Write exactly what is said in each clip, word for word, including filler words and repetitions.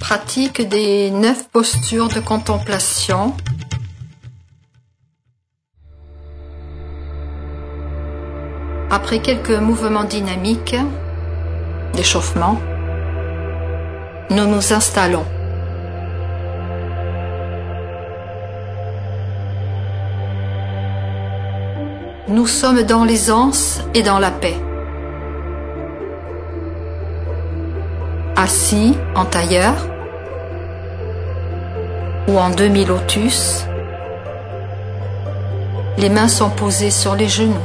pratique des neuf postures de contemplation. Après quelques mouvements dynamiques d'échauffement, nous nous installons. Nous sommes dans l'aisance et dans la paix. Assis en tailleur ou en demi-lotus, les mains sont posées sur les genoux.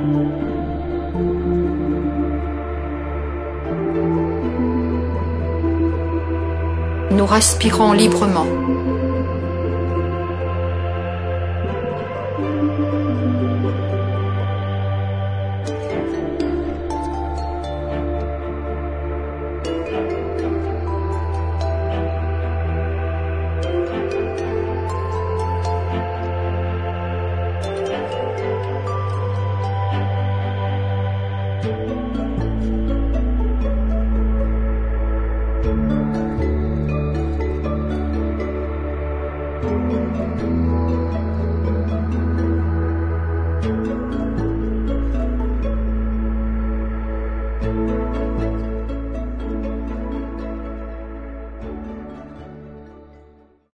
Nous respirons librement.